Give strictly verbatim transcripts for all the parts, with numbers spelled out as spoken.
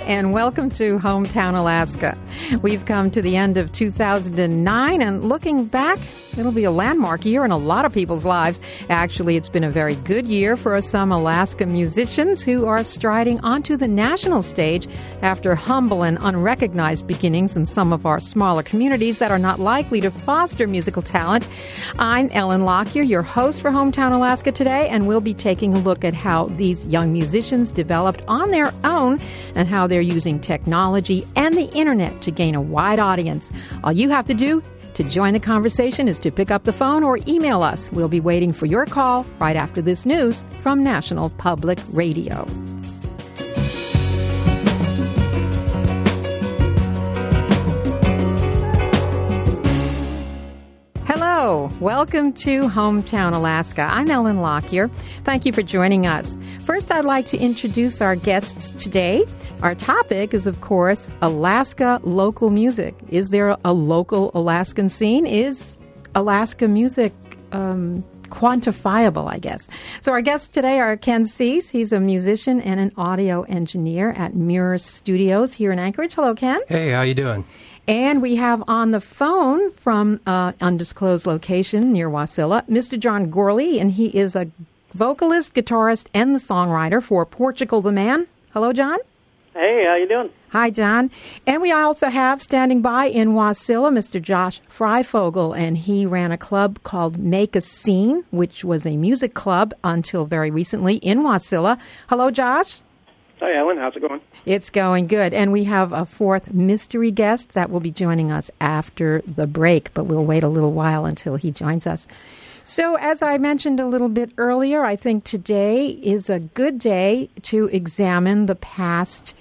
and welcome to Hometown Alaska. We've come to the end of two thousand nine, and looking back, it'll be a landmark year in a lot of people's lives. Actually, it's been a very good year for some Alaska musicians who are striding onto the national stage after humble and unrecognized beginnings in some of our smaller communities that are not likely to foster musical talent. I'm Ellen Lockyer, your host for Hometown Alaska today, and we'll be taking a look at how these young musicians developed on their own and how they're using technology and the internet to gain a wide audience. All you have to do to join the conversation is to pick up the phone or email us. We'll be waiting for your call right after this news from National Public Radio. Hello, welcome to Hometown Alaska. I'm Ellen Lockyer. Thank you for joining us. First, I'd like to introduce our guests today. Our topic is, of course, Alaska local music. Is there a local Alaskan scene? Is Alaska music um, quantifiable, I guess? So our guests today are Ken Cease. He's a musician and an audio engineer at Mirror Studios here in Anchorage. Hello, Ken. Hey, how you doing? And we have on the phone from an undisclosed location near Wasilla, Mister John Gourley, and he is a vocalist, guitarist, and the songwriter for Portugal the Man. Hello, John. Hey, how you doing? Hi, John. And we also have standing by in Wasilla, Mister Josh Freifogel, and he ran a club called Make a Scene, which was a music club until very recently in Wasilla. Hello, Josh. Hi, Ellen. How's it going? It's going good. And we have a fourth mystery guest that will be joining us after the break, but we'll wait a little while until he joins us. So as I mentioned a little bit earlier, I think today is a good day to examine the past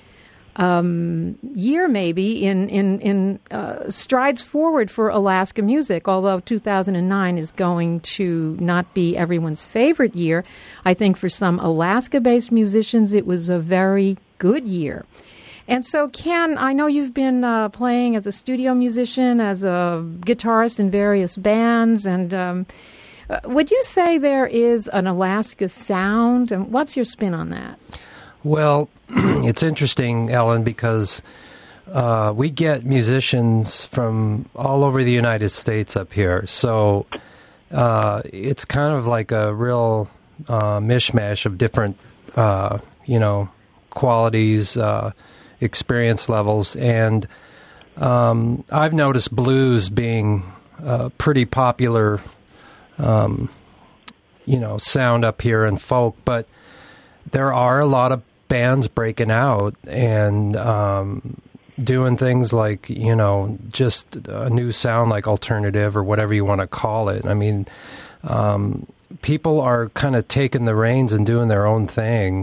um, year, maybe, in, in, in uh, strides forward for Alaska music. Although two thousand nine is going to not be everyone's favorite year, I think for some Alaska-based musicians, it was a very good year. And so, Ken, I know you've been uh, playing as a studio musician, as a guitarist in various bands, and um, uh, would you say there is an Alaska sound? And what's your spin on that? Well, it's interesting, Ellen, because uh, we get musicians from all over the United States up here. So uh, it's kind of like a real uh, mishmash of different, uh, you know, qualities, uh, experience levels. And um, I've noticed blues being a pretty popular, um, you know, sound up here in folk, but there are a lot of bands breaking out and um, doing things like, you know, just a new sound like alternative or whatever you want to call it. I mean, um, people are kind of taking the reins and doing their own thing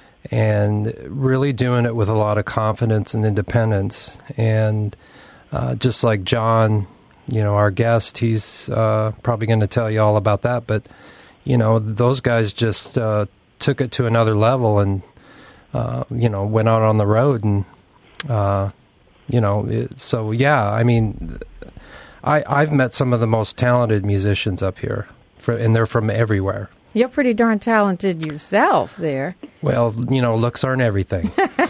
and really doing it with a lot of confidence and independence. And uh, just like John, you know, our guest, he's uh, probably going to tell you all about that. But, you know, those guys just uh, took it to another level and, uh, you know, went out on the road. And, uh, you know, it, so, yeah, I mean, I, I've met some of the most talented musicians up here, for, and they're from everywhere. You're pretty darn talented yourself there. Well, you know, looks aren't everything.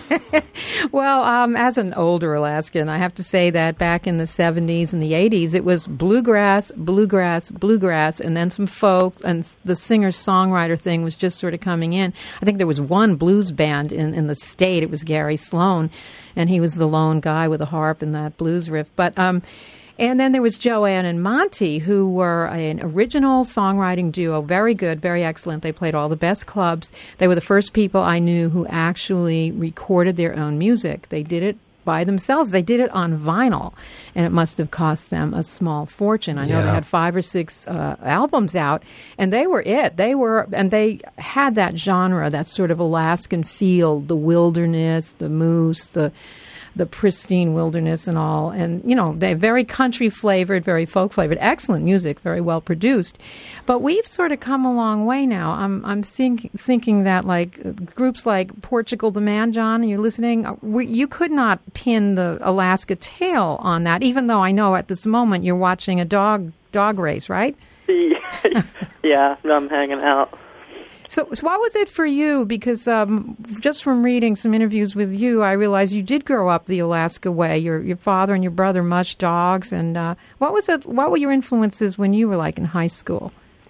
Well, um, as an older Alaskan, I have to say that back in the seventies and the eighties, it was bluegrass, bluegrass, bluegrass, and then some folk, and the singer-songwriter thing was just sort of coming in. I think there was one blues band in, in the state. It was Gary Sloan, and he was the lone guy with a harp and that blues riff. But um And then there was Joanne and Monty, who were an original songwriting duo, very good, very excellent. They played all the best clubs. They were the first people I knew who actually recorded their own music. They did it by themselves. They did it on vinyl, and it must have cost them a small fortune. I know Yeah. they had five or six uh, albums out, and they were it. They were, and they had that genre, that sort of Alaskan feel, the wilderness, the moose, the the pristine wilderness and all. And, you know, they're very country-flavored, very folk-flavored, excellent music, very well produced. But we've sort of come a long way now. I'm I'm think, thinking that, like, groups like Portugal the Man, John, you're listening, we, you could not pin the Alaska tail on that, even though I know at this moment you're watching a dog dog race, right? Yeah, I'm hanging out. So, so what was it for you? Because um, just from reading some interviews with you, I realized you did grow up the Alaska way. Your your father and your brother mushed dogs, and uh, what was it? What were your influences when you were like in high school?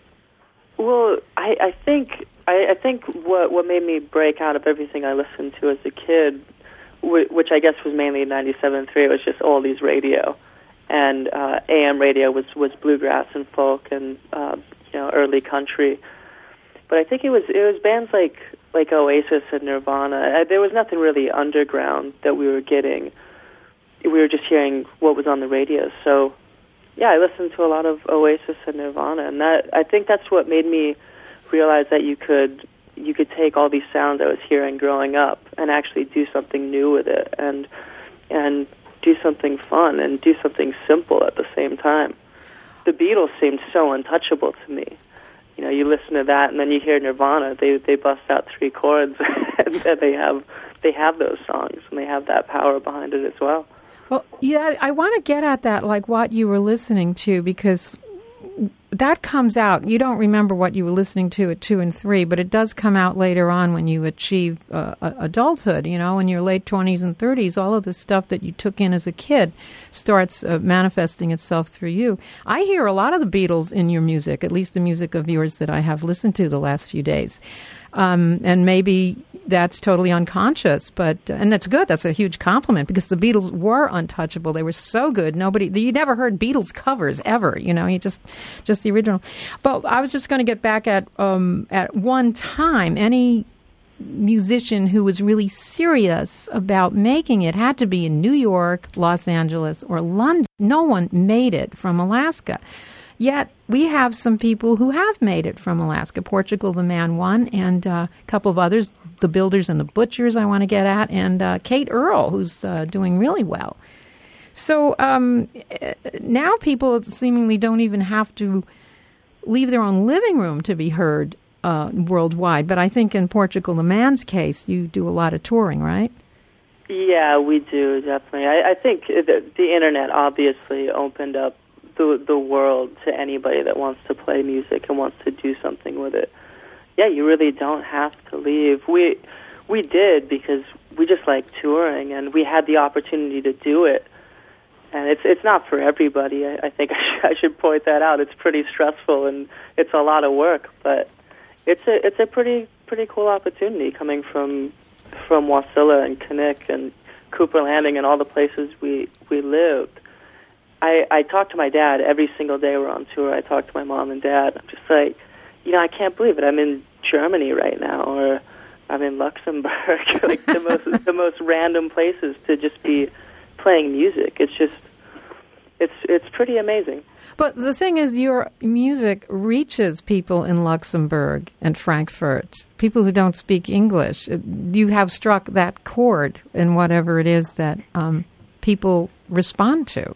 Well, I, I think I, I think what what made me break out of everything I listened to as a kid, w- which I guess was mainly ninety-seven point three, was just oldies radio, and uh, A M radio was was bluegrass and folk and uh, you know early country. But I think it was it was bands like like Oasis and Nirvana. There was nothing really underground that we were getting. We were just hearing what was on the radio. So, yeah, I listened to a lot of Oasis and Nirvana, and that I think that's what made me realize that you could you could take all these sounds I was hearing growing up and actually do something new with it, and and do something fun and do something simple at the same time. The Beatles seemed so untouchable to me. You know, you listen to that, and then you hear Nirvana. They they bust out three chords, and they have they have those songs, and they have that power behind it as well. Well, yeah, I want to get at that, like what you were listening to, because that comes out. You don't remember what you were listening to at two and three, but it does come out later on when you achieve uh, adulthood. You know, in your late twenties and thirties, all of the stuff that you took in as a kid starts uh, manifesting itself through you. I hear a lot of the Beatles in your music, at least the music of yours that I have listened to the last few days. Um, and maybe that's totally unconscious, but and that's good. That's a huge compliment because the Beatles were untouchable. They were so good. Nobody, you never heard Beatles covers ever. You know, you just just the original. But I was just going to get back at um, at one time. Any musician who was really serious about making it had to be in New York, Los Angeles, or London. No one made it from Alaska. Yet we have some people who have made it from Alaska. Portugal the Man one, and uh, a couple of others, the Builders and the Butchers I want to get at, and uh, Kate Earl, who's uh, doing really well. So um, now people seemingly don't even have to leave their own living room to be heard uh, worldwide. But I think in Portugal the Man's case, you do a lot of touring, right? Yeah, we do, definitely. I, I think the, the Internet obviously opened up the the world to anybody that wants to play music and wants to do something with it. Yeah, you really don't have to leave. We we did because we just like touring, and we had the opportunity to do it. And it's it's not for everybody. I, I think I should, I should point that out. It's pretty stressful and it's a lot of work, but it's a it's a pretty pretty cool opportunity coming from from Wasilla and Knik and Cooper Landing and all the places we we lived. I, I talk to my dad every single day we're on tour. I talk to my mom and dad. I'm just like, you know, I can't believe it. I'm in Germany right now, or I'm in Luxembourg, like the most the most random places to just be playing music. It's just, it's it's pretty amazing. But the thing is, your music reaches people in Luxembourg and Frankfurt, people who don't speak English. You have struck that chord in whatever it is that um, people respond to.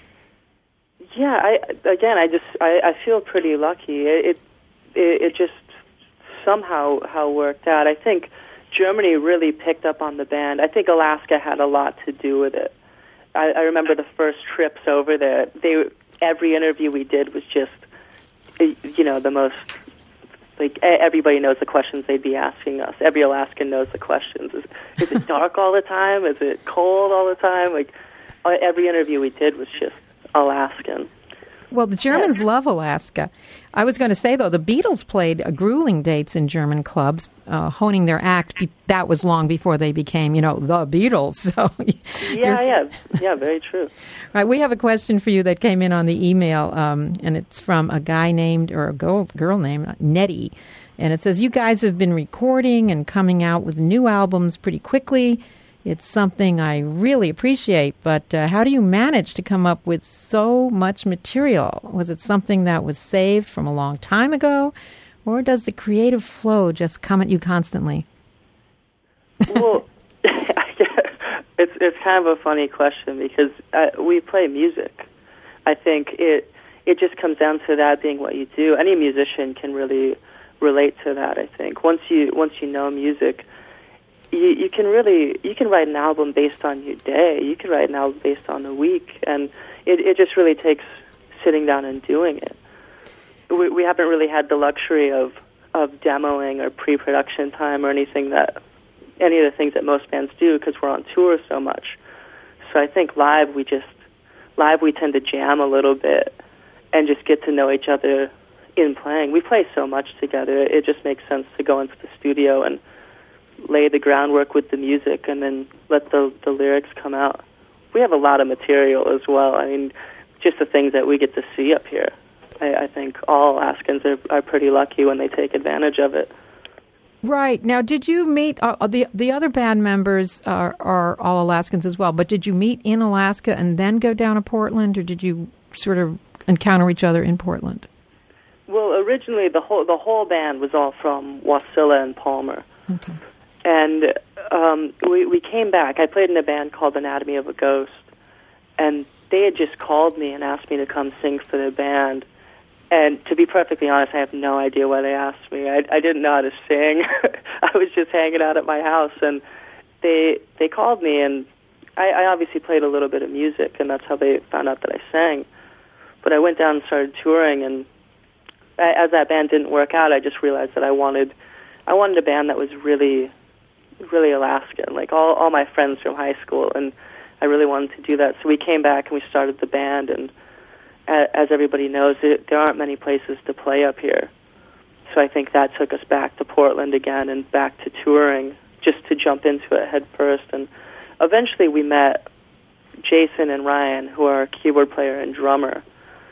Yeah, I again, I just I, I feel pretty lucky. It, it it just somehow how worked out. I think Germany really picked up on the band. I think Alaska had a lot to do with it. I, I remember the first trips over there. They every interview we did was just, you know, the most like everybody knows the questions they'd be asking us. Every Alaskan knows the questions. Is, is it dark all the time? Is it cold all the time? Like every interview we did was just Alaskan. Well, the Germans love Alaska. I was going to say, though, the Beatles played uh, grueling dates in German clubs, uh, honing their act. Be- that was long before they became, you know, the Beatles. So, yeah, yeah, yeah, very true. Right, we have a question for you that came in on the email, um, and it's from a guy named, or a girl, girl named Nettie. And it says, you guys have been recording and coming out with new albums pretty quickly. It's something I really appreciate, but uh, how do you manage to come up with so much material? Was it something that was saved from a long time ago, or does the creative flow just come at you constantly? Well, it's it's kind of a funny question because uh, we play music. I think it it just comes down to that being what you do. Any musician can really relate to that. I think once you once you know music. You, you can really, you can write an album based on your day. You can write an album based on the week. And it, it just really takes sitting down and doing it. We, we haven't really had the luxury of, of demoing or pre-production time or anything that any of the things that most bands do because we're on tour so much. So I think live we just live we tend to jam a little bit and just get to know each other in playing. We play so much together. It just makes sense to go into the studio and lay the groundwork with the music and then let the the lyrics come out. We have a lot of material as well. I mean, just the things that we get to see up here. I, I think all Alaskans are, are pretty lucky when they take advantage of it. Right. Now, did you meet, uh, the the other band members are, are all Alaskans as well, but did you meet in Alaska and then go down to Portland, or did you sort of encounter each other in Portland? Well, originally the whole the whole band was all from Wasilla and Palmer. Okay. And um, we, we came back. I played in a band called Anatomy of a Ghost, and they had just called me and asked me to come sing for their band. And to be perfectly honest, I have no idea why they asked me. I, I didn't know how to sing. I was just hanging out at my house, and they they called me, and I, I obviously played a little bit of music, and that's how they found out that I sang. But I went down and started touring, and I, as that band didn't work out, I just realized that I wanted I wanted a band that was really, really Alaskan, like all, all my friends from high school, and I really wanted to do that. So we came back and we started the band, and as everybody knows, it, there aren't many places to play up here. So I think that took us back to Portland again and back to touring, just to jump into it head first. And eventually we met Jason and Ryan, who are a keyboard player and drummer,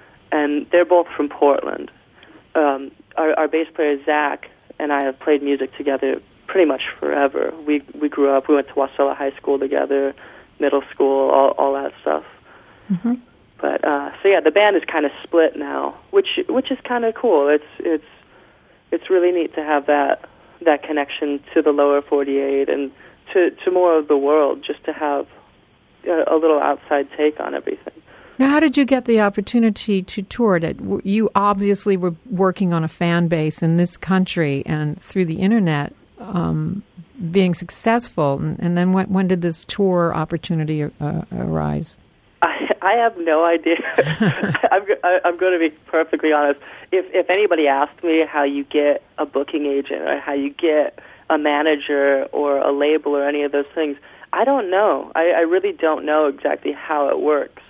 and they're both from Portland. Um, our, our bass player, Zach, and I have played music together pretty much forever. We we grew up, we went to Wasilla High School together, middle school, all, all that stuff. Mm-hmm. But uh, so yeah, the band is kind of split now, which which is kind of cool. It's it's it's really neat to have that that connection to the lower forty-eight and to to more of the world, just to have a, a little outside take on everything. Now, how did you get the opportunity to tour it? You obviously were working on a fan base in this country and through the internet, um, being successful. And, and then when, when did this tour opportunity uh, arise? I, I have no idea. I'm, I'm going to be perfectly honest. If if anybody asked me how you get a booking agent or how you get a manager or a label or any of those things, I don't know. I, I really don't know exactly how it works.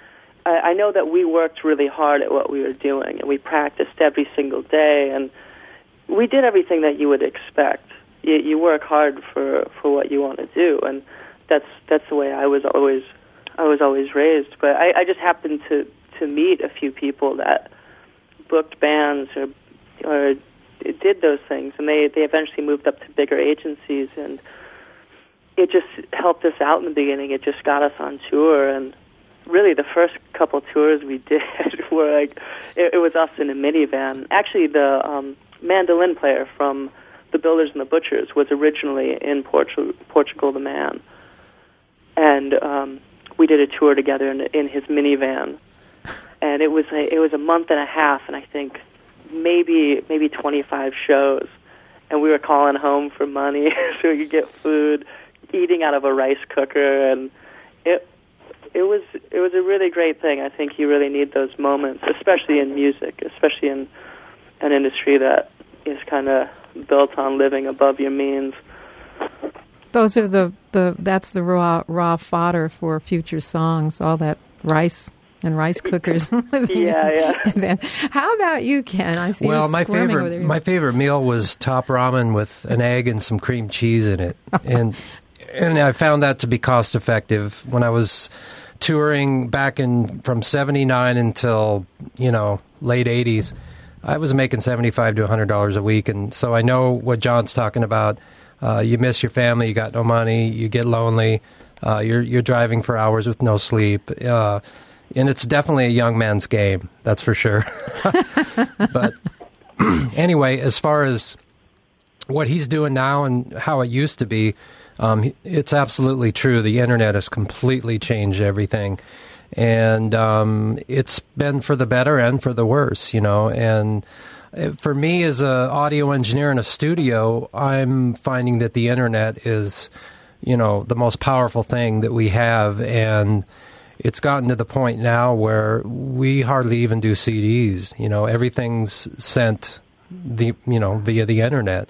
I, I know that we worked really hard at what we were doing, and we practiced every single day, and we did everything that you would expect. You, you work hard for, for what you want to do, and that's that's the way I was always I was always raised. But I, I just happened to, to meet a few people that booked bands or or did those things, and they, they eventually moved up to bigger agencies, and it just helped us out in the beginning. It just got us on tour, and really the first couple tours we did were like, it, it was us in a minivan. Actually, the um, mandolin player from The Builders and the Butchers was originally in Portu- Portugal the Man, and um, we did a tour together in, in his minivan, and it was a, it was a month and a half, and I think maybe maybe twenty-five shows, and we were calling home for money so we could get food, eating out of a rice cooker, and it it was it was a really great thing. I think you really need those moments, especially in music, especially in an industry that is kind of built on living above your means. Those are the, the that's the raw raw fodder for future songs, all that rice and rice cookers. yeah, yeah. How about you, Ken? I see. Well, you my favorite over there. my favorite meal was top ramen with an egg and some cream cheese in it, and and I found that to be cost effective when I was touring back in from seventy-nine until you know late eighties. I was making seventy-five to a hundred dollars a week, and so I know what John's talking about. Uh, you miss your family, you got no money, you get lonely, uh, you're you're driving for hours with no sleep. Uh, And it's definitely a young man's game, that's for sure. But anyway, as far as what he's doing now and how it used to be, um, it's absolutely true. The internet has completely changed everything. And um, it's been for the better and for the worse, you know. And for me as an audio engineer in a studio, I'm finding that the internet is, you know, the most powerful thing that we have. And it's gotten to the point now where we hardly even do C Ds. You know, everything's sent the you know via the internet.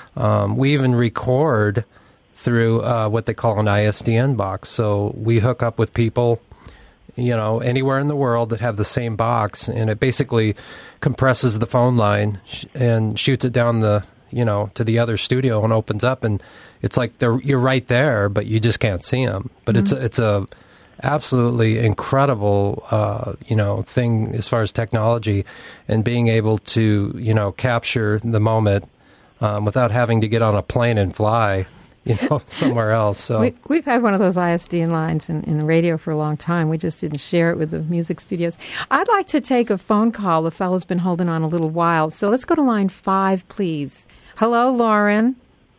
Um, we even record through uh, what they call an I S D N box. So we hook up with people, you know, anywhere in the world that have the same box, and it basically compresses the phone line sh- and shoots it down the, you know, to the other studio and opens up, and it's like they're you're right there, but you just can't see them. But mm-hmm. it's a, it's a absolutely incredible, uh, you know, thing as far as technology and being able to, you know, capture the moment um, without having to get on a plane and fly, you know, somewhere else. So we, we've had one of those I S D N lines in, in the radio for a long time. We just didn't share it with the music studios. I'd like to take a phone call. The fellow's been holding on a little while. So let's go to line five, please. Hello, Lauren.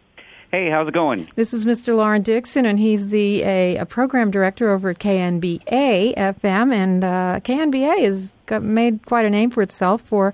Hey, how's it going? This is Mister Lauren Dixon, and he's the a, a program director over at K N B A F M, and uh, K N B A has got, made quite a name for itself for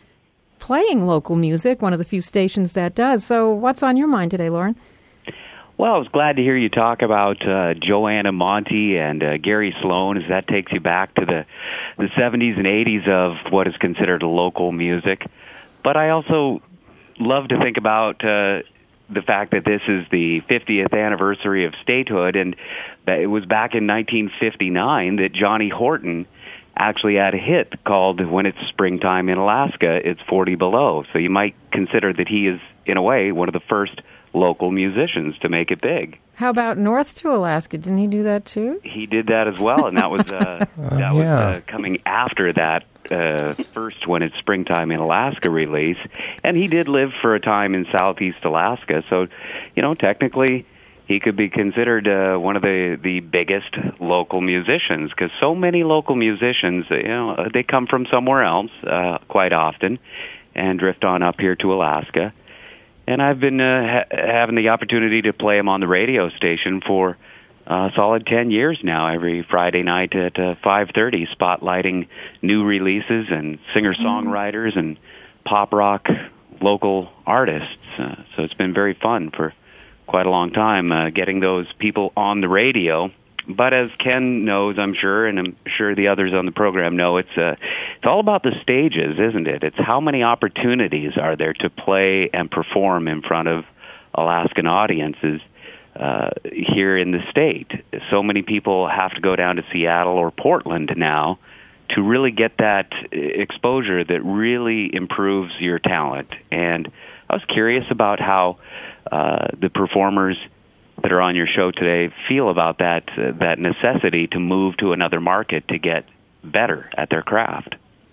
playing local music, one of the few stations that does. So what's on your mind today, Lauren? Well, I was glad to hear you talk about uh, Joanna Monty and uh, Gary Sloan, as that takes you back to the, the seventies and eighties of what is considered local music. But I also love to think about uh, the fact that this is the fiftieth anniversary of statehood, and that it was back in nineteen fifty-nine that Johnny Horton actually had a hit called When It's Springtime in Alaska, It's forty Below. So you might consider that he is, in a way, one of the first local musicians to make it big. How about North to Alaska? Didn't he do that too? He did that as well, and that was uh, uh, that yeah. was uh, coming after that uh, first When It's Springtime in Alaska release. And he did live for a time in Southeast Alaska, so you know technically he could be considered uh, one of the the biggest local musicians, because so many local musicians, you know, they come from somewhere else uh, quite often and drift on up here to Alaska. And I've been uh, ha- having the opportunity to play him on the radio station for a solid ten years now, every Friday night at uh, five thirty, spotlighting new releases and singer-songwriters and pop rock local artists. Uh, so it's been very fun for quite a long time uh, getting those people on the radio. But as Ken knows, I'm sure, and I'm sure the others on the program know, it's uh, it's all about the stages, isn't it? It's how many opportunities are there to play and perform in front of Alaskan audiences uh, here in the state. So many people have to go down to Seattle or Portland now to really get that exposure that really improves your talent. And I was curious about how uh, the performers that are on your show today feel about that uh, that necessity to move to another market to get better at their craft.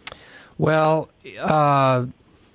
Well, uh,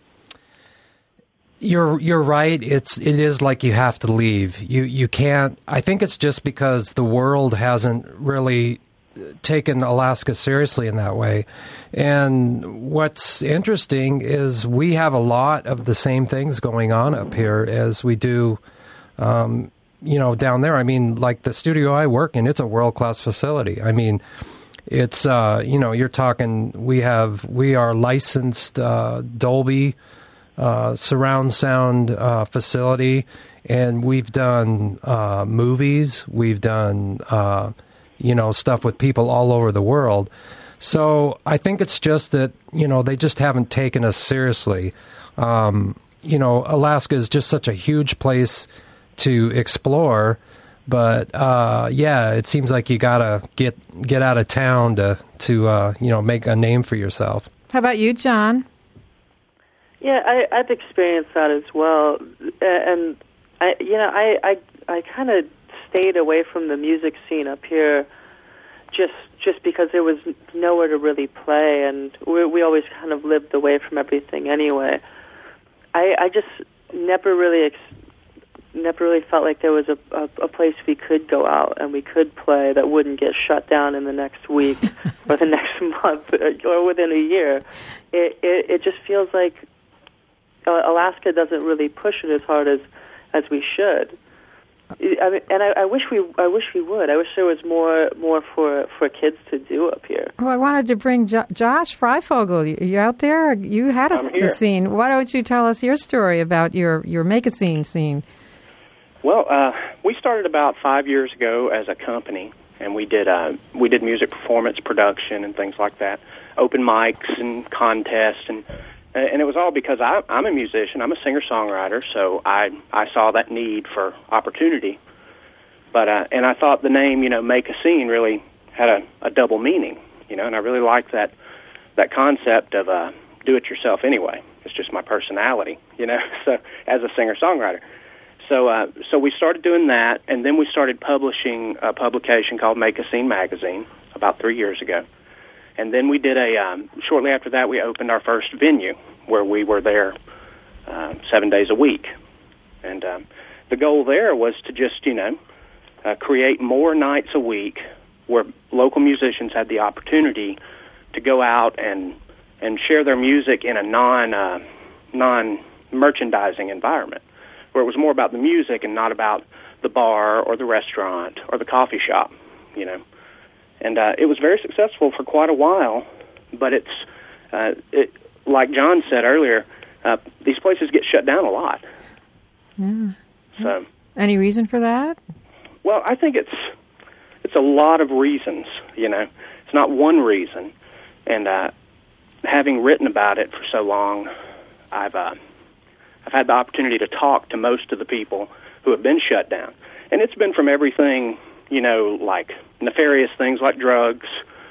you're you're right. It's it is like you have to leave. You you can't. I think it's just because the world hasn't really taken Alaska seriously in that way. And what's interesting is we have a lot of the same things going on up here as we do. Um, you know, down there. I mean, like the studio I work in, it's a world-class facility. I mean, it's, uh, you know, you're talking, we have, we are licensed uh, Dolby uh, surround sound uh, facility, and we've done uh, movies, we've done, uh, you know, stuff with people all over the world. So I think it's just that, you know, they just haven't taken us seriously. Um, you know, Alaska is just such a huge place to explore, but uh, yeah, it seems like you gotta get get out of town to to uh, you know make a name for yourself. How about you, John? Yeah, I, I've experienced that as well, and I, you know, I I, I kind of stayed away from the music scene up here, just just because there was nowhere to really play, and we we always kind of lived away from everything anyway. I I just never really. Ex- Never really felt like there was a, a, a place we could go out and we could play that wouldn't get shut down in the next week or the next month or within a year. It, it, it just feels like uh, Alaska doesn't really push it as hard as, as we should. I mean, and I, I wish we I wish we would. I wish there was more more for, for kids to do up here. Oh, I wanted to bring jo- Josh Freifogel. You out there? You had a, a scene. Why don't you tell us your story about your your make a scene scene? Well, uh, we started about five years ago as a company, and we did uh, we did music performance production and things like that, open mics and contests, and and it was all because I, I'm a musician. I'm a singer-songwriter, so I I saw that need for opportunity. But uh, and I thought the name, you know, Make a Scene really had a, a double meaning, you know, and I really liked that that concept of uh, do it yourself anyway. It's just my personality, you know, so as a singer-songwriter. So uh, so we started doing that, and then we started publishing a publication called Make a Scene Magazine about three years ago. And then we did a, um, shortly after that, we opened our first venue where we were there uh, seven days a week. And um, the goal there was to just, you know, uh, create more nights a week where local musicians had the opportunity to go out and and share their music in a non, uh, non-merchandising environment, where it was more about the music and not about the bar or the restaurant or the coffee shop, you know. And uh, it was very successful for quite a while, but it's, uh, it, like John said earlier, uh, these places get shut down a lot. Yeah. So, any reason for that? Well, I think it's it's a lot of reasons, you know. It's not one reason. And uh, having written about it for so long, I've uh, I've had the opportunity to talk to most of the people who have been shut down. And it's been from everything, you know, like nefarious things like drugs,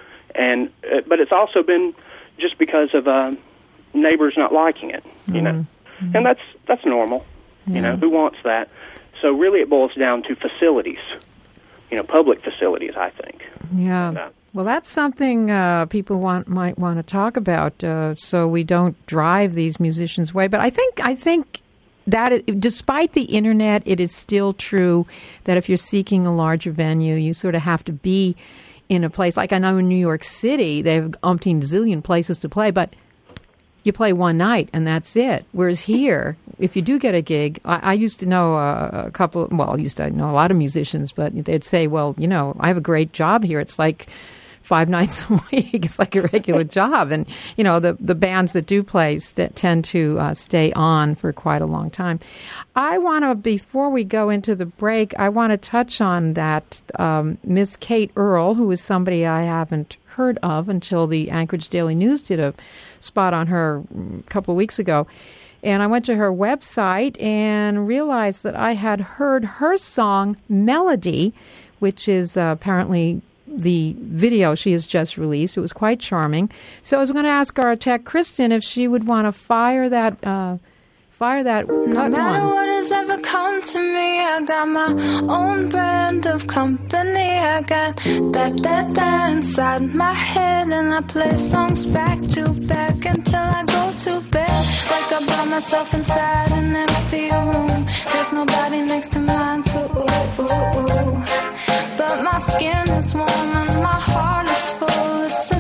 and uh, but it's also been just because of uh, neighbors not liking it, you mm-hmm. know, and that's that's normal, yeah. you know. Who wants that? So really, it boils down to facilities, you know, public facilities. I think. Yeah. And, uh, well, that's something uh, people want might want to talk about, uh, so we don't drive these musicians away. But I think I think. That it, despite the internet, it is still true that if you're seeking a larger venue, you sort of have to be in a place. Like I know in New York City, they have umpteen zillion places to play, but you play one night and that's it. Whereas here, if you do get a gig, I, I used to know a, a couple, well, I used to know a lot of musicians, but they'd say, well, you know, I have a great job here. It's like five nights a week. It's like a regular job. And, you know, the, the bands that do play st- tend to uh, stay on for quite a long time. I want to, before we go into the break, I want to touch on that um, Miss Kate Earl, who is somebody I haven't heard of until the Anchorage Daily News did a spot on her a couple of weeks ago. And I went to her website and realized that I had heard her song, Melody, which is uh, apparently the video she has just released. It was quite charming. So I was going to ask our tech, Kristen, if she would want to fire that uh, fire that cut one. No matter what has ever come to me, I got my own brand of company. I got that, that, that inside my head, and I play songs back to back until I go to bed. Like I brought myself inside an empty room. There's nobody next to mine to ooh, ooh, ooh. But my skin is warm and my heart is full. It's the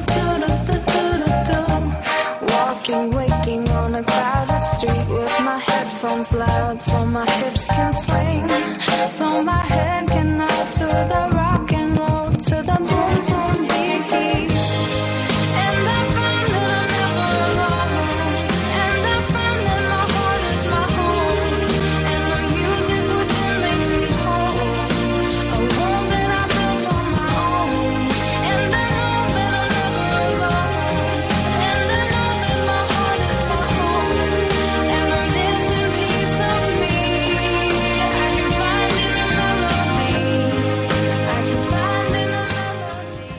do-do-do-do-do-do. Walking, waking on a crowded street with my headphones loud so my hips can swing, so my head can nod to the rock and roll, to the boom, boom, beat. And I find that I'm never alone. And I find that my heart is my home. And the music within makes me whole. A world that I built on my own. And I know that I'm never alone. And I know that my heart is my home. And the missing piece of me I can find in a melody. I can find in a melody.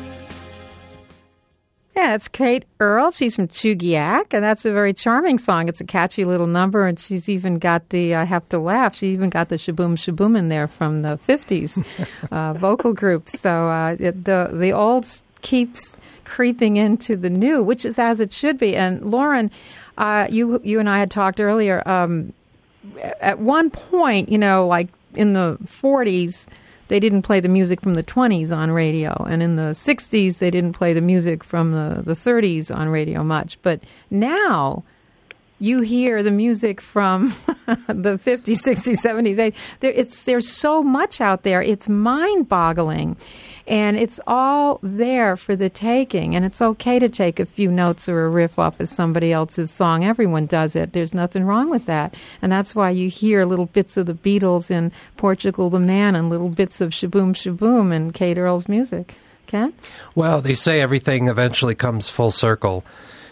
Yeah, it's Kate Earl. She's from Chugiak, and that's a very charming song. It's a catchy little number, and she's even got the, I have to laugh, she even got the shaboom shaboom in there from the fifties uh, vocal group. So uh, it, the the old keeps creeping into the new, which is as it should be. And Lauren, uh, you you and I had talked earlier, um, at one point, you know, like in the forties, they didn't play the music from the twenties on radio. And in the sixties, they didn't play the music from the, the thirties on radio much. But now you hear the music from the fifties, sixties, seventies. There, it's, there's so much out there. It's mind-boggling. And it's all there for the taking. And it's okay to take a few notes or a riff off of somebody else's song. Everyone does it. There's nothing wrong with that. And that's why you hear little bits of the Beatles in Portugal the Man and little bits of Shaboom Shaboom in Kate Earl's music. Ken? Well, they say everything eventually comes full circle.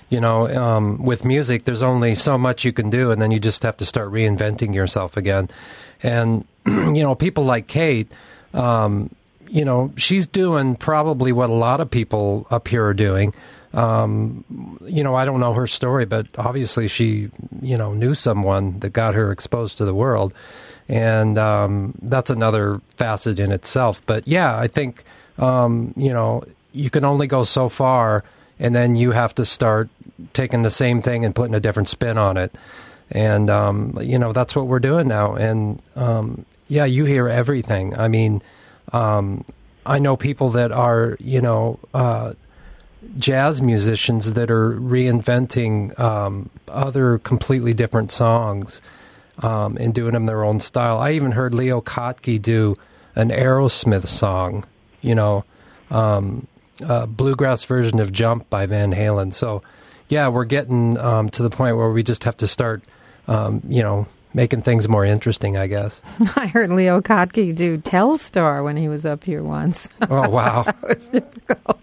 You know, um, with music, there's only so much you can do, and then you just have to start reinventing yourself again. And, you know, people like Kate, um, you know, she's doing probably what a lot of people up here are doing. Um, you know, I don't know her story, but obviously she, you know, knew someone that got her exposed to the world. And um, that's another facet in itself. But, yeah, I think, um, you know, you can only go so far, and then you have to start taking the same thing and putting a different spin on it. And, um, you know, that's what we're doing now. And, um, yeah, you hear everything. I mean, um, I know people that are, you know, uh, jazz musicians that are reinventing um, other completely different songs um, and doing them their own style. I even heard Leo Kottke do an Aerosmith song, you know, um, a bluegrass version of Jump by Van Halen. So, yeah, we're getting um, to the point where we just have to start, um, you know, making things more interesting, I guess. I heard Leo Kottke do Telstar when he was up here once. Oh, wow. That was difficult.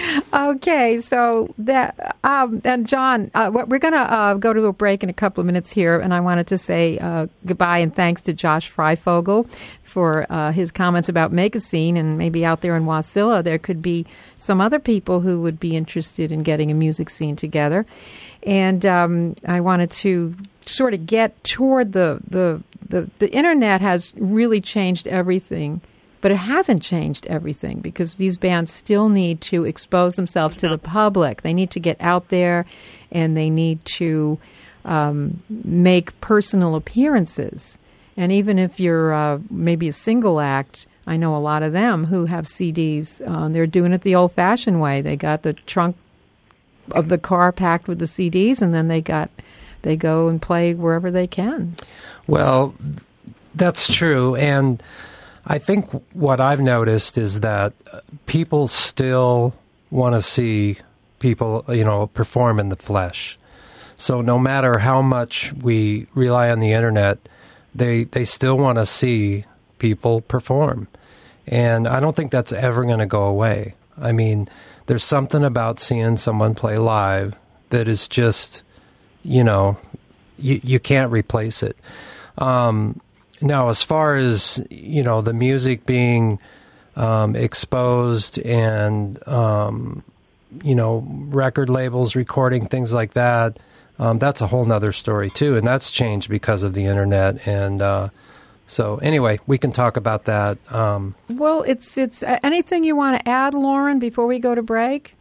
Okay, so that, um, and John, uh, we're going to uh, go to a break in a couple of minutes here, and I wanted to say uh, goodbye and thanks to Josh Freifogel for uh, his comments about Make a Scene, and maybe out there in Wasilla there could be some other people who would be interested in getting a music scene together. And um, I wanted to sort of get toward the, the the the internet has really changed everything, but it hasn't changed everything because these bands still need to expose themselves to the public. They need to get out there, and they need to um, make personal appearances. And even if you're uh, maybe a single act, I know a lot of them who have C Ds. Uh, they're doing it the old-fashioned way. They got the trunk of the car packed with the C Ds, and then they got they go and play wherever they can. Well, that's true. And I think what I've noticed is that people still want to see people, you know, perform in the flesh. So no matter how much we rely on the internet, they they still want to see people perform. And I don't think that's ever going to go away. I mean, there's something about seeing someone play live that is just, you know, you, you can't replace it. Um, now, as far as, you know, the music being um, exposed and, um, you know, record labels recording things like that, um, that's a whole nother story, too. And that's changed because of the internet. And uh, so, anyway, we can talk about that. Um, well, it's it's uh, anything you want to add, Lauren, before we go to break?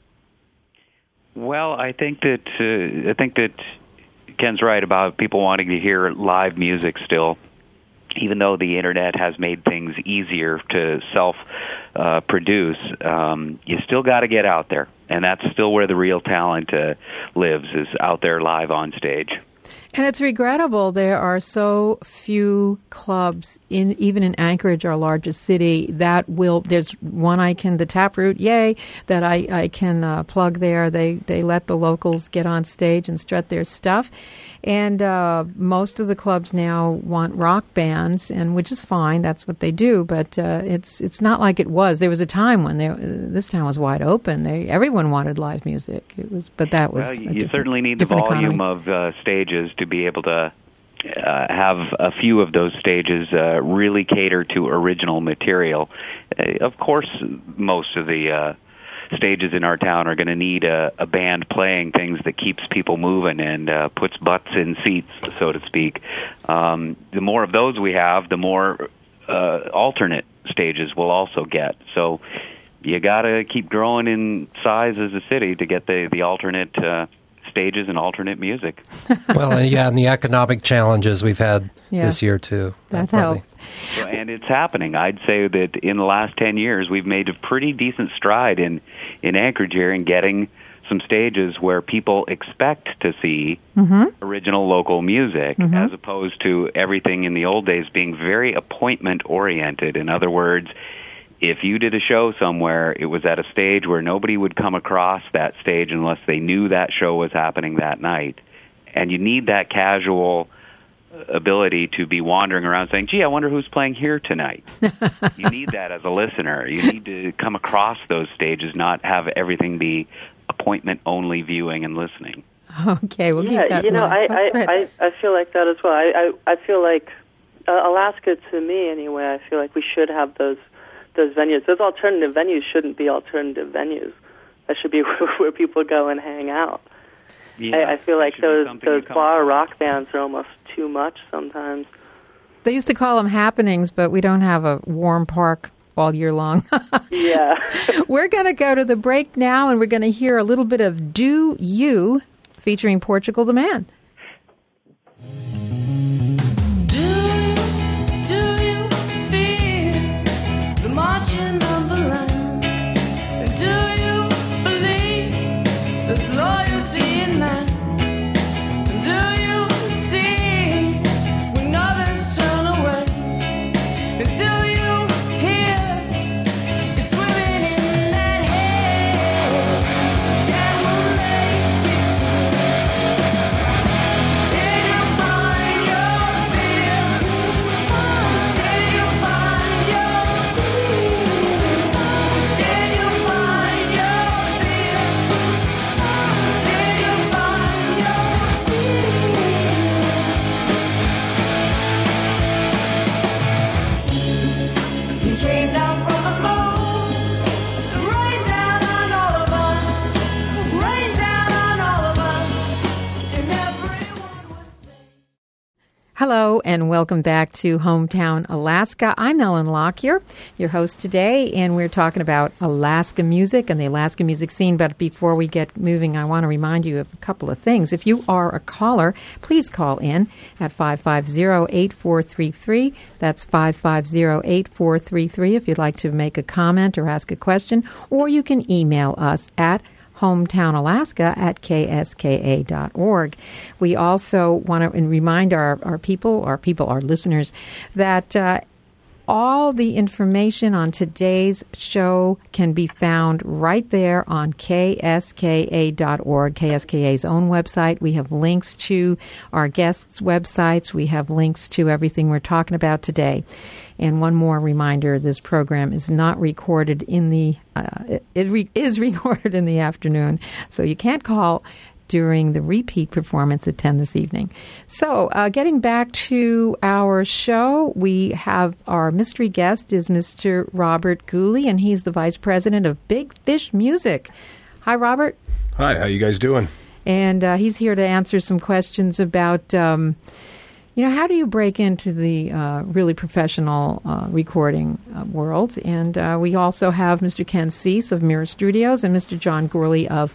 Well, I think that uh, I think that Ken's right about people wanting to hear live music still, even though the internet has made things easier to self uh, produce. Um, you still got to get out there, and that's still where the real talent uh, lives, is out there live on stage. And it's regrettable there are so few clubs, in even in Anchorage, our largest city, that will, there's one I can, the Taproot, yay, that I, I can uh, plug there. They they let the locals get on stage and strut their stuff. And uh, most of the clubs now want rock bands, and which is fine. That's what they do. But uh, it's it's not like it was. There was a time when they, uh, this town was wide open. They everyone wanted live music. It was, but that was. Well, you certainly need the volume economy. of uh, stages to be able to uh, have a few of those stages uh, really cater to original material. Uh, of course, most of the uh, stages in our town are going to need a, a band playing things that keeps people moving and uh, puts butts in seats, so to speak. Um, the more of those we have, the more uh, alternate stages we'll also get. So you got to keep growing in size as a city to get the, the alternate uh, stages and alternate music. Well, and yeah, and the economic challenges we've had yeah. this year, too. That, that helps. So, and it's happening. I'd say that in the last ten years, we've made a pretty decent stride in, in Anchorage here in getting some stages where people expect to see mm-hmm. original local music, mm-hmm. as opposed to everything in the old days being very appointment-oriented. In other words, if you did a show somewhere, it was at a stage where nobody would come across that stage unless they knew that show was happening that night. And you need that casual ability to be wandering around saying, gee, I wonder who's playing here tonight. You need that as a listener. You need to come across those stages, not have everything be appointment-only viewing and listening. Okay, we'll yeah, keep that you know, in mind. I, Oh, I, I, I feel like that as well. I, I, I feel like uh, Alaska, to me anyway, I feel like we should have those those venues. Those alternative venues shouldn't be alternative venues. That should be where people go and hang out. Yeah, I, I feel like those those bar from. rock bands are almost too much sometimes. They used to call them happenings, but we don't have a warm park all year long. Yeah. We're going to go to the break now, and we're going to hear a little bit of Do You featuring Portugal the Man. Marching of the line. And do you believe there's loyalty in that? And do you see when others turn away? And do you hear it's swimming in that head that will make it till you find your fear, till you find your Hello and welcome back to Hometown Alaska. I'm Ellen Lockyer, your host today, and we're talking about Alaska music and the Alaska music scene. But before we get moving, I want to remind you of a couple of things. If you are a caller, please call in at five five zero, eight four three three. That's five five zero, eight four three three if you'd like to make a comment or ask a question, or you can email us at hometownalaska at k s k a dot org. We also want to remind our, our people, our people, our listeners, that uh, all the information on today's show can be found right there on k s k a dot org, K S K A's own website. We have links to our guests' websites. We have links to everything we're talking about today. And one more reminder, this program is not recorded in the, uh, it, it re- is recorded in the afternoon, so you can't call during the repeat performance at ten this evening. So uh, getting back to our show, we have our mystery guest is Mister Robert Gooley, and he's the vice president of Big Fish Music. Hi, Robert. Hi, how you guys doing? And uh, he's here to answer some questions about... Um, You know, how do you break into the uh, really professional uh, recording uh, world? And uh, we also have Mister Ken Cease of Mirror Studios and Mister John Gourley of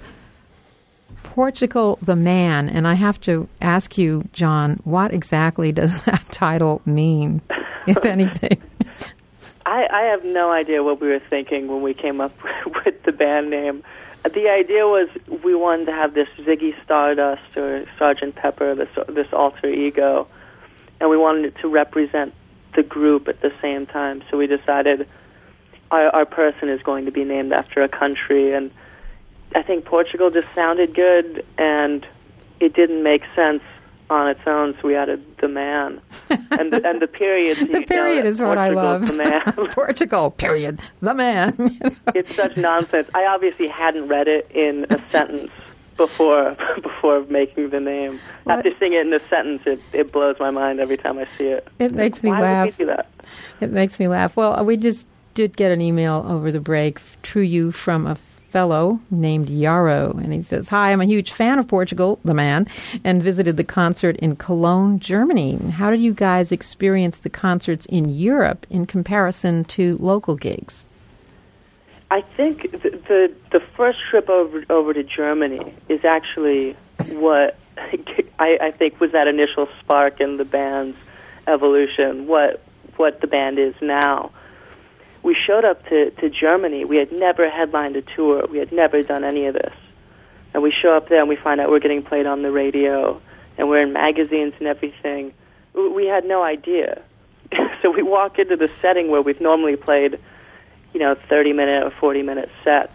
Portugal the Man. And I have to ask you, John, what exactly does that title mean, if anything? I, I have no idea what we were thinking when we came up with the band name. The idea was we wanted to have this Ziggy Stardust or Sergeant Pepper, this this alter ego, and we wanted it to represent the group at the same time. So we decided our, our person is going to be named after a country, and I think Portugal just sounded good, and it didn't make sense on its own, so we added the man. And the, and the period. The period know, is what I love. The man. Portugal, period, the man. You know? It's such nonsense. I obviously hadn't read it in a sentence before before making the name. What? After seeing it in a sentence, it, it blows my mind every time I see it. It makes me Why laugh. would we do that? It makes me laugh. Well, we just did get an email over the break to you from a fellow named Yarrow, and he says, "Hi, I'm a huge fan of Portugal, the man, and visited the concert in Cologne, Germany. How did you guys experience the concerts in Europe in comparison to local gigs?" I think the, the the first trip over over to Germany is actually what I, I think was that initial spark in the band's evolution. What what the band is now. We showed up to, to Germany. We had never headlined a tour. We had never done any of this. And we show up there and we find out we're getting played on the radio and we're in magazines and everything. We had no idea. So we walk into the setting where we've normally played, you know, thirty-minute or forty-minute sets.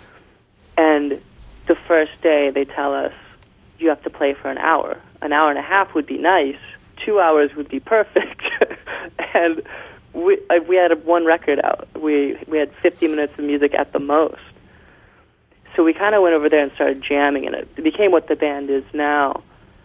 And the first day they tell us, you have to play for an hour. An hour and a half would be nice. Two hours would be perfect. And we uh, we had a, one record out. We we had fifty minutes of music at the most. so we kind of went over there and started jamming, and it became what the band is now.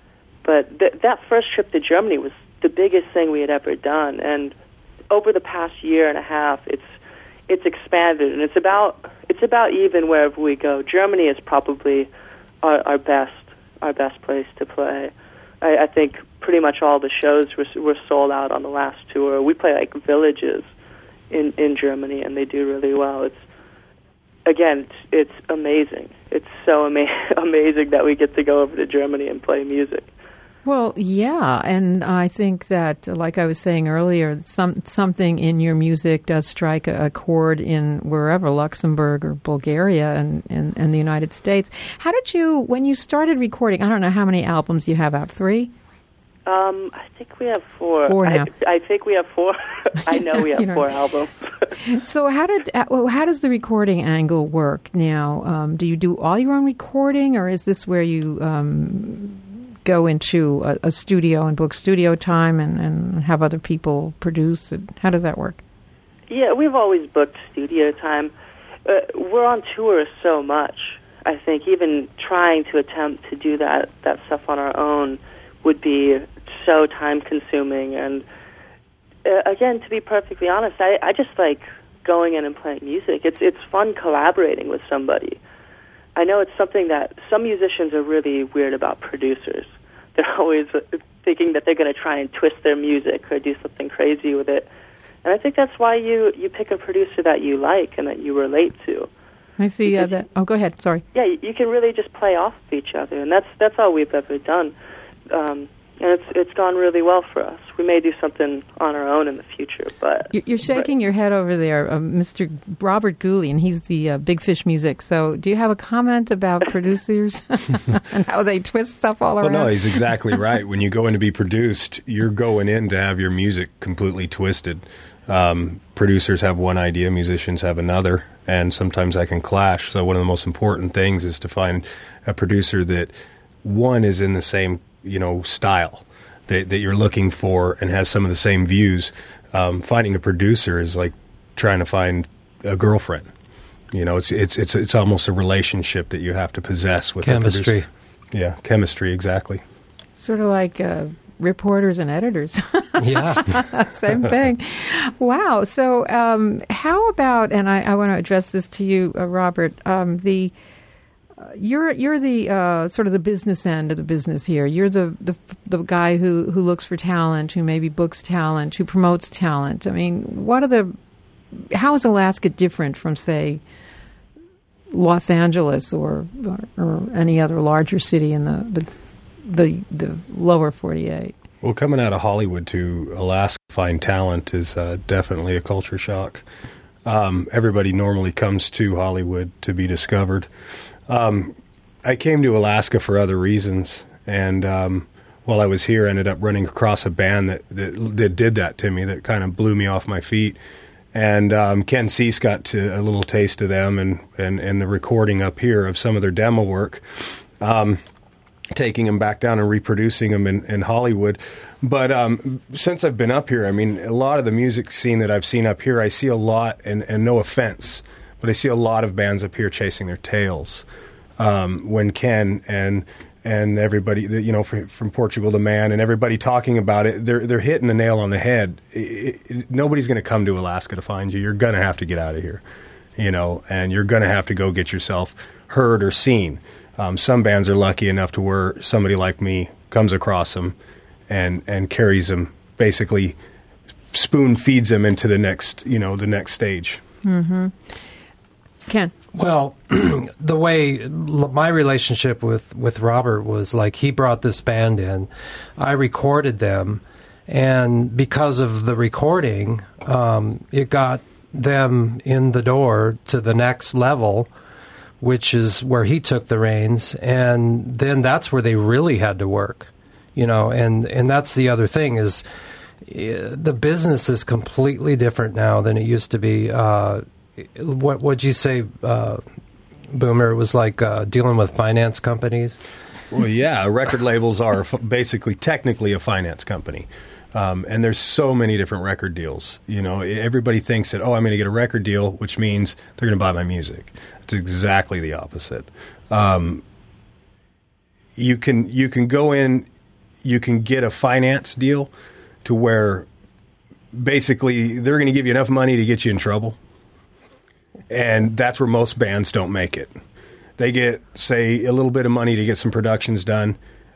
But th- that first trip to Germany was the biggest thing we had ever done, and over the past year and a half, it's it's expanded, and it's about it's about even wherever we go. Germany is probably our, our best our best place to play. I, I think pretty much all the shows were were sold out on the last tour. We play like villages in in Germany, and they do really well. It's again, it's, it's amazing. It's so ama- amazing that we get to go over to Germany and play music. Well, yeah, and I think that, like I was saying earlier, some something in your music does strike a, a chord in wherever, Luxembourg or Bulgaria and, and, and the United States. How did you, when you started recording, I don't know how many albums you have out, three? Um, I think we have four. Four now. I, I think we have four. I know we have You know. four albums. So how did uh, well, how does the recording angle work now? Um, do you do all your own recording, or is this where you um, go into a, a studio and book studio time and, and have other people produce it? How does that work? Yeah, we've always booked studio time. Uh, we're on tour so much. I think even trying to attempt to do that, that stuff on our own would be so time-consuming. And uh, again, to be perfectly honest, I, I just like going in and playing music. It's it's fun collaborating with somebody. I know it's something that some musicians are really weird about producers. They're always thinking that they're going to try and twist their music or do something crazy with it. And I think that's why you, you pick a producer that you like and that you relate to. I see uh, that. Oh, go ahead. Sorry. Yeah, you can really just play off of each other, and that's that's all we've ever done. Um, and it's it's gone really well for us. We may do something on our own in the future, but You're you're shaking but, your head over there, uh, Mister Robert Gooley, and he's the uh, Big Fish Music. So, do you have a comment about producers and how they twist stuff all Well, around? no, he's exactly right. When you go in to be produced, you're going in to have your music completely twisted. Um, producers have one idea, musicians have another, and sometimes that can clash. So one of the most important things is to find a producer that, one, is in the same, you know, style that, that you're looking for and has some of the same views. Um, finding a producer is like trying to find a girlfriend. You know, it's it's it's it's almost a relationship that you have to possess with Chemistry. a producer. Yeah, chemistry, exactly. Sort of like uh, reporters and editors. Yeah. Same thing. Wow. So, um, how about? And I, I want to address this to you, uh, Robert. Um, the uh, you're you're the uh, sort of the business end of the business here. You're the, the the guy who, who looks for talent, who maybe books talent, who promotes talent. I mean, what are the? How is Alaska different from, say, Los Angeles or or, or any other larger city in the the, the, the lower forty-eight? Well, coming out of Hollywood to Alaska to find talent is uh, definitely a culture shock. Um, everybody normally comes to Hollywood to be discovered. Um, I came to Alaska for other reasons, and um, while I was here, I ended up running across a band that, that, that did that to me, that kind of blew me off my feet. And um, Ken Cease got to a little taste of them and, and, and the recording up here of some of their demo work. Um taking them back down and reproducing them in, in Hollywood. But um, since I've been up here, I mean, a lot of the music scene that I've seen up here, I see a lot, and, and no offense, but I see a lot of bands up here chasing their tails. Um, when Ken and and everybody, you know, from, from Portugal to Man, and everybody talking about it, they're they're hitting the nail on the head. It, it, nobody's going to come to Alaska to find you. You're going to have to get out of here, you know, and you're going to have to go get yourself heard or seen. Um, some bands are lucky enough to where somebody like me comes across them and, and carries them, basically spoon feeds them into the next, you know, the next stage. Mm-hmm. Ken? Well, the way my relationship with, with Robert was like he brought this band in, I recorded them, and because of the recording, um, it got them in the door to the next level, which is where he took the reins, and then that's where they really had to work, you know, and, and that's the other thing is uh, the business is completely different now than it used to be. Uh, what would you say, uh, Boomer? It was like uh, dealing with finance companies? Well, yeah, record labels are f- basically technically a finance company. Um, and there's so many different record deals. You know, everybody thinks that, oh, I'm going to get a record deal, which means they're going to buy my music. It's exactly the opposite. Um, you can you can go in, you can get a finance deal to where basically they're going to give you enough money to get you in trouble. And that's where most bands don't make it. They get, say, a little bit of money to get some productions done.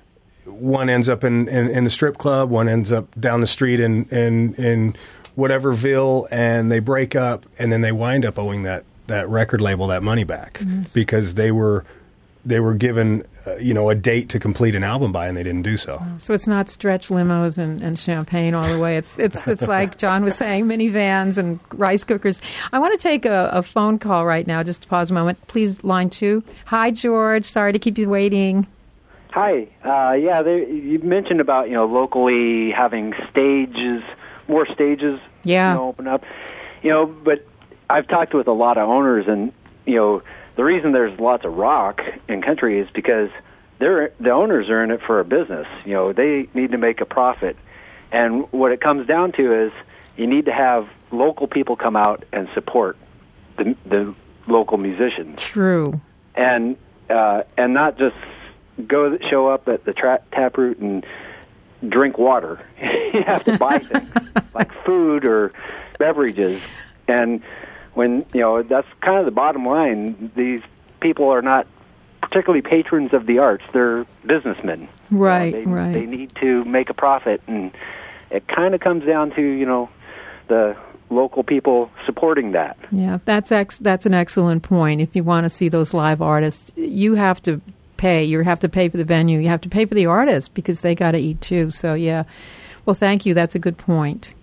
One ends up in, in, in the strip club, one ends up down the street in, in, in whateverville, and they break up, and then they wind up owing that, that record label that money back yes. because they were they were given uh, you know a date to complete an album by, and they didn't do so. So it's not stretch limos and, and champagne all the way. It's it's it's like John was saying, minivans and rice cookers. I want to take a, a phone call right now. Just pause a moment, please. Line two. Hi, George. Sorry to keep you waiting. Hi. Uh, yeah, there, you mentioned about you know locally having stages, more stages. Yeah. You know, open up. You know, but I've talked with a lot of owners, and you know. The reason there's lots of rock in country is because they're the owners are in it for a business. You know, they need to make a profit, and what it comes down to is you need to have local people come out and support the, the local musicians. True, and uh, and not just go show up at the tra- Taproot and drink water. You have to buy things like food or beverages, and when, you know, that's kind of the bottom line. These people are not particularly patrons of the arts. They're businessmen. Right, you know, they, right. They need to make a profit, and it kind of comes down to, you know, the local people supporting that. Yeah, that's ex- that's an excellent point. If you want to see those live artists, you have to pay. You have to pay for the venue. You have to pay for the artists because they got to eat too. So, yeah. Well, thank you. That's a good point.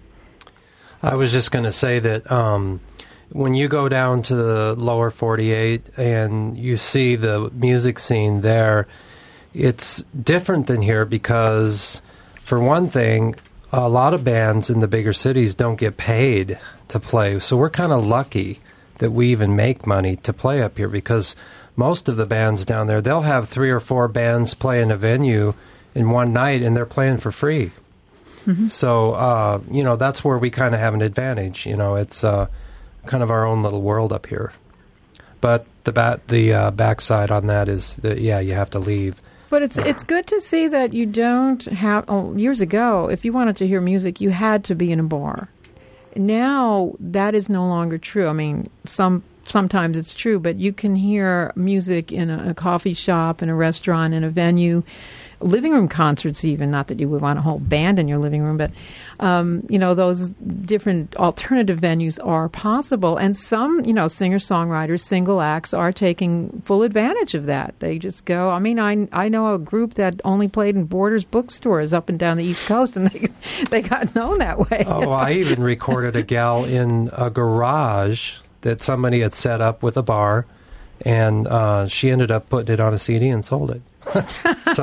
I was just going to say that um, when you go down to the lower forty-eight and you see the music scene there, it's different than here because, for one thing, a lot of bands in the bigger cities don't get paid to play. So we're kind of lucky that we even make money to play up here because most of the bands down there, they'll have three or four bands play in a venue in one night and they're playing for free. Mm-hmm. So, uh, you know, that's where we kind of have an advantage. You know, it's uh, kind of our own little world up here. But the bat, the uh, backside on that is that, yeah, you have to leave. But it's it's good to see that you don't have... Oh, years ago, if you wanted to hear music, you had to be in a bar. Now, that is no longer true. I mean, some sometimes it's true, but you can hear music in a, a coffee shop, in a restaurant, in a venue, living room concerts even, not that you would want a whole band in your living room, but, um, you know, those different alternative venues are possible. And some, you know, singer-songwriters, single acts are taking full advantage of that. They just go, I mean, I, I know a group that only played in Borders bookstores up and down the East Coast, and they, they got known that way. Oh, I even recorded a gal in a garage that somebody had set up with a bar, and uh, she ended up putting it on a C D and sold it. So.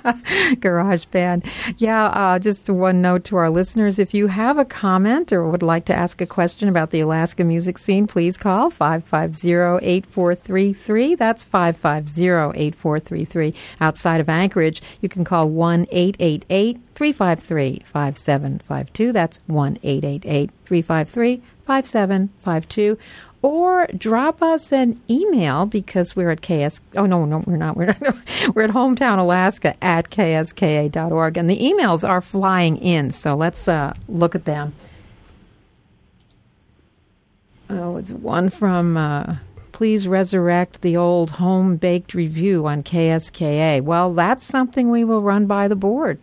Garage band. Yeah, uh, just one note to our listeners. If you have a comment or would like to ask a question about the Alaska music scene, please call five five zero, eight four three three. That's five five zero, eight four three three. Outside of Anchorage, you can call one eight eight eight, three five three, five seven five two. That's one eight eight eight, three five three, five seven five two. Or drop us an email because we're at K S. Oh, no, no, we're not. We're not. We're at Hometown Alaska at K S K A dot org. And the emails are flying in, so let's uh, look at them. Oh, it's one from, uh, please resurrect the old home-baked review on K S K A. Well, that's something we will run by the board.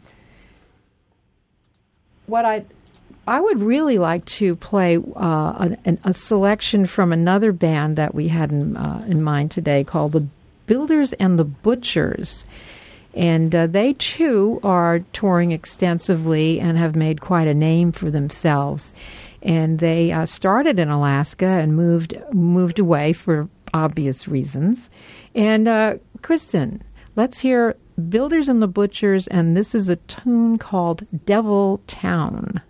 What I... I would really like to play uh, a, a selection from another band that we had in, uh, in mind today called the Builders and the Butchers. And uh, they, too, are touring extensively and have made quite a name for themselves. And they uh, started in Alaska and moved moved away for obvious reasons. And, uh, Kristen, let's hear Builders and the Butchers, and this is a tune called Devil Town.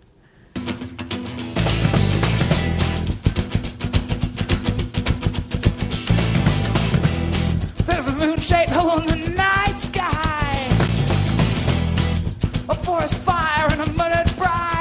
There's a moon-shaped hole in the night sky, a forest fire and a murdered bride.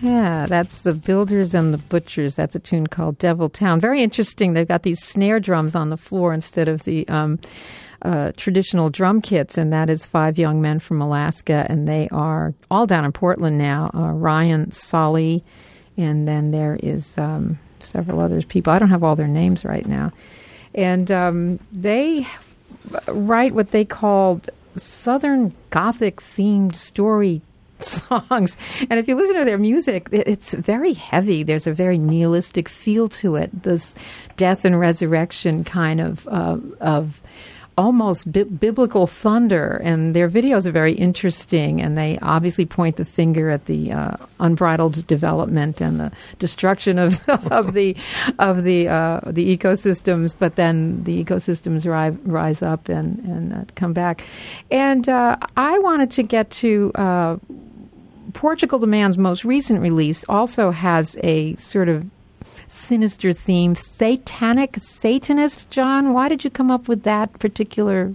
Yeah, that's the Builders and the Butchers. That's a tune called Devil Town. Very interesting. They've got these snare drums on the floor instead of the um, uh, traditional drum kits, and that is five young men from Alaska, and they are all down in Portland now. Uh, Ryan, Solly, and then there is um, several others people. I don't have all their names right now. And um, they write what they called Southern Gothic-themed story songs. And if you listen to their music, it's very heavy. There's a very nihilistic feel to it. This death and resurrection kind of uh, of almost bi- biblical thunder. And their videos are very interesting. And they obviously point the finger at the uh, unbridled development and the destruction of of the of the uh, the ecosystems. But then the ecosystems rise rise up and and uh, come back. And uh, I wanted to get to. Uh, Portugal the Man's most recent release also has a sort of sinister theme, satanic, Satanist. John, why did you come up with that particular?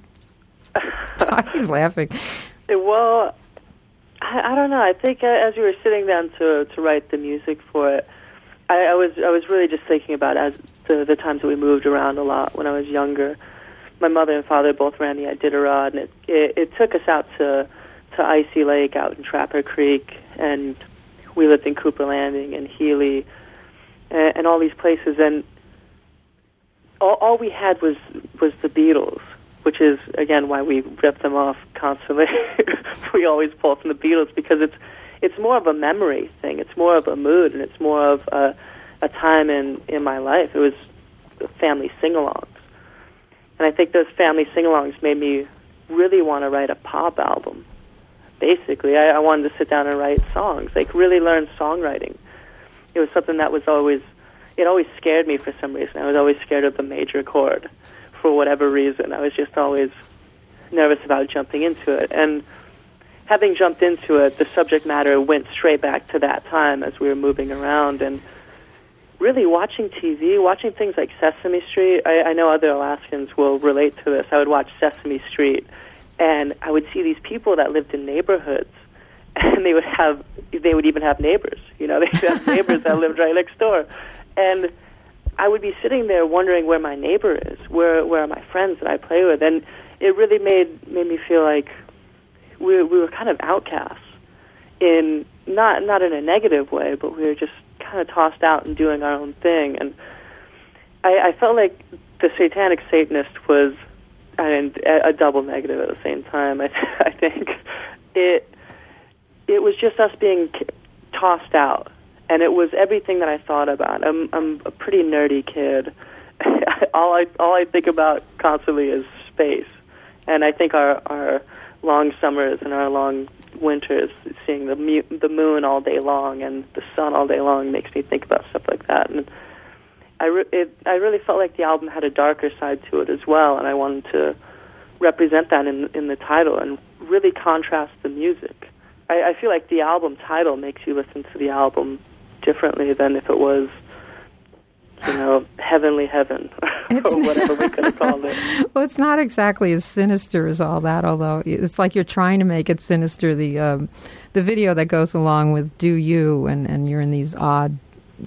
He's laughing. Well, I, I don't know. I think uh, as we were sitting down to to write the music for it, I, I was I was really just thinking about as the the times that we moved around a lot when I was younger. My mother and father both ran the Iditarod, and it, it it took us out to. to Icy Lake out in Trapper Creek, and we lived in Cooper Landing and Healy and, and all these places, and all, all we had was was the Beatles, which is again why we rip them off constantly. We always pull from the Beatles because it's it's more of a memory thing, it's more of a mood, and it's more of a, a time in in my life. It was family sing-alongs, and I think those family sing-alongs made me really want to write a pop album. Basically, I, I wanted to sit down and write songs, like really learn songwriting. It was something that was always, it always scared me for some reason. I was always scared of the major chord for whatever reason. I was just always nervous about jumping into it. And having jumped into it, the subject matter went straight back to that time as we were moving around. And really watching T V, watching things like Sesame Street, I, I know other Alaskans will relate to this. I would watch Sesame Street, and I would see these people that lived in neighborhoods, and they would have, they would even have neighbors. You know, they would have neighbors that lived right next door. And I would be sitting there wondering where my neighbor is, where where are my friends that I play with. And it really made made me feel like we, we were kind of outcasts, in not not in a negative way, but we were just kind of tossed out and doing our own thing. And I, I felt like the Satanic Satanist was, and a double negative at the same time. I, th- I think it it was just us being tossed out, and it was everything that I thought about. I'm I'm a pretty nerdy kid. all I all I think about constantly is space, and I think our our long summers and our long winters, seeing the mu- the moon all day long and the sun all day long, makes me think about stuff like that. And I, re- it, I really felt like the album had a darker side to it as well, and I wanted to represent that in in the title and really contrast the music. I, I feel like the album title makes you listen to the album differently than if it was, you know, Heavenly Heaven or whatever we could have called it. Well, it's not exactly as sinister as all that, although it's like you're trying to make it sinister. The um, the video that goes along with Do You, and, and you're in these odd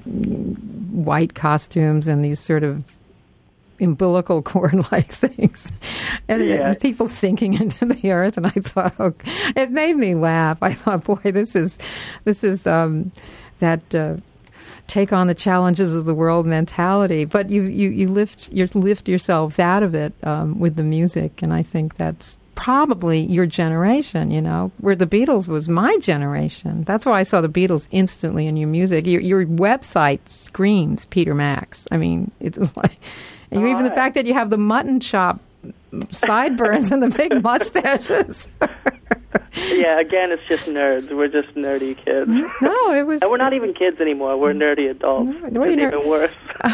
white costumes and these sort of umbilical cord-like things, and yeah. it, people sinking into the earth. And I thought, oh, it made me laugh. I thought, boy, this is this is um, that uh, take on the challenges of the world mentality. But you you you lift you lift yourselves out of it um, with the music, and I think that's probably your generation, you know, where the Beatles was my generation. That's why I saw the Beatles instantly in your music. Your, your website screams Peter Max. I mean, it was like, and even the fact that you have the mutton chop sideburns and the big mustaches. Yeah, again, it's just nerds. We're just nerdy kids. No, it was... And we're not even kids anymore. We're nerdy adults. No, it's ner- even worse.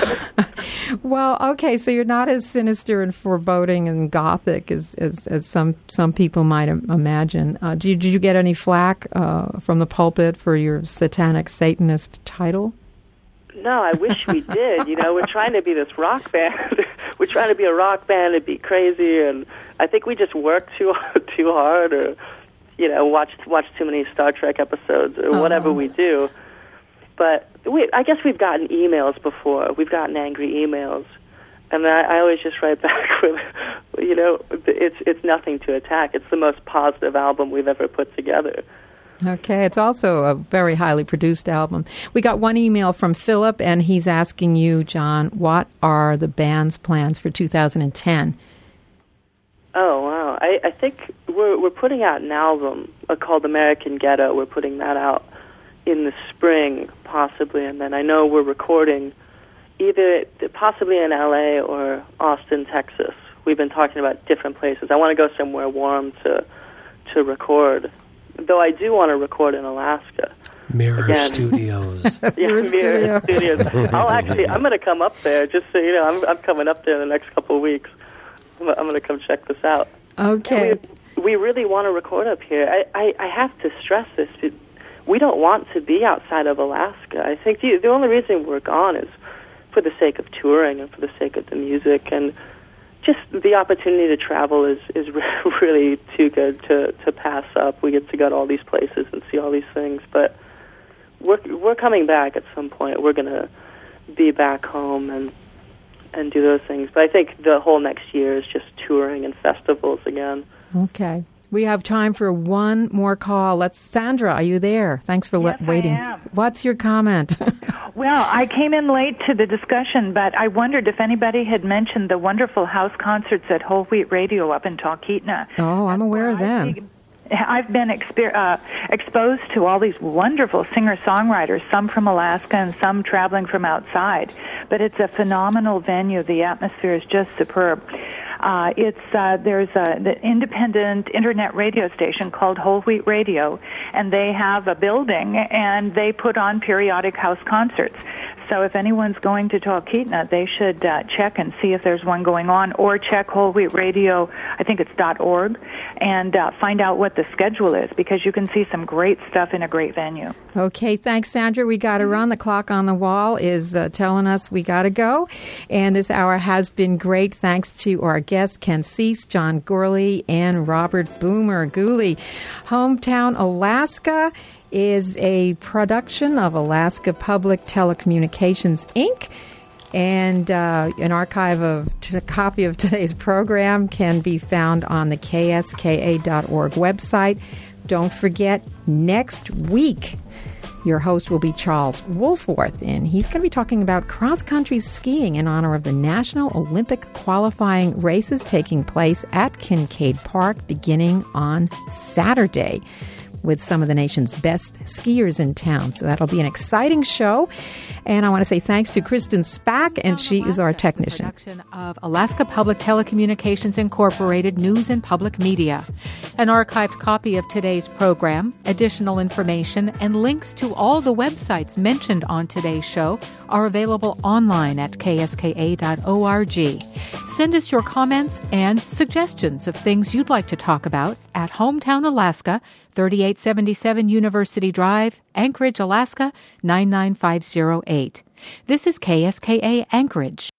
Well, okay, so you're not as sinister and foreboding and gothic as, as, as some, some people might im- imagine. Uh, did, you, did you get any flack uh, from the pulpit for your satanic Satanist title? No, I wish we did. You know, we're trying to be this rock band. We're trying to be a rock band and be crazy, and I think we just work too too hard, or you know, watch watch too many Star Trek episodes, or oh. whatever we do. but we, I guess we've gotten emails before. We've gotten angry emails. And I, I always just write back with, you know, it's it's nothing to attack. It's the most positive album we've ever put together. Okay, it's also a very highly produced album. We got one email from Philip, and he's asking you, John, what are the band's plans for two thousand ten? Oh, wow. I, I think we're we're putting out an album uh, called American Ghetto. We're putting that out in the spring, possibly, and then I know we're recording either possibly in L A or Austin, Texas. We've been talking about different places. I want to go somewhere warm to to record, though I do want to record in Alaska. Mirror Again. Studios. Yeah, Mirror Mirror Studio. Studios. I'll actually, I'm going to come up there, just so you know. I'm, I'm coming up there in the next couple of weeks. I'm, I'm going to come check this out. Okay. And we, we really want to record up here. I, I, I have to stress this. We don't want to be outside of Alaska. I think the, the only reason we're gone is for the sake of touring and for the sake of the music, and just the opportunity to travel is, is really too good to, to pass up. We get to go to all these places and see all these things, but we're we're coming back at some point. We're going to be back home and and do those things. But I think the whole next year is just touring and festivals again. Okay. We have time for one more call. Let's Sandra, are you there? Thanks for Yes, le- waiting. I am. What's your comment? Well, I came in late to the discussion, but I wondered if anybody had mentioned the wonderful house concerts at Whole Wheat Radio up in Talkeetna. Oh, I'm aware of them. I've been exper- uh, exposed to all these wonderful singer-songwriters, some from Alaska and some traveling from outside. But it's a phenomenal venue. The atmosphere is just superb. Uh, it's uh, there's a, the independent internet radio station called Whole Wheat Radio, and they have a building, and they put on periodic house concerts. So if anyone's going to Talkeetna, they should uh, check and see if there's one going on, or check Whole Wheat Radio, I think it's .org, and uh, find out what the schedule is, because you can see some great stuff in a great venue. Okay, thanks, Sandra. We got to run. The clock on the wall is uh, telling us we got to go. And this hour has been great. Thanks to our guests, Ken Cease, John Gourley, and Robert Boomer Gooley. Hometown Alaska is a production of Alaska Public Telecommunications, Incorporated. And uh, an archive of a copy of today's program can be found on the K S K A dot org website. Don't forget, next week, your host will be Charles Wolfworth, and he's going to be talking about cross-country skiing in honor of the National Olympic qualifying races taking place at Kincaid Park beginning on Saturday, with some of the nation's best skiers in town. So that'll be an exciting show. And I want to say thanks to Kristen Spack, and she is our technician. Production of Alaska Public Telecommunications Incorporated News and Public Media. An archived copy of today's program, additional information, and links to all the websites mentioned on today's show are available online at K S K A dot org. Send us your comments and suggestions of things you'd like to talk about at Hometown Alaska, thirty-eight seventy-seven University Drive, Anchorage, Alaska, nine nine five zero eight. This is K S K A Anchorage.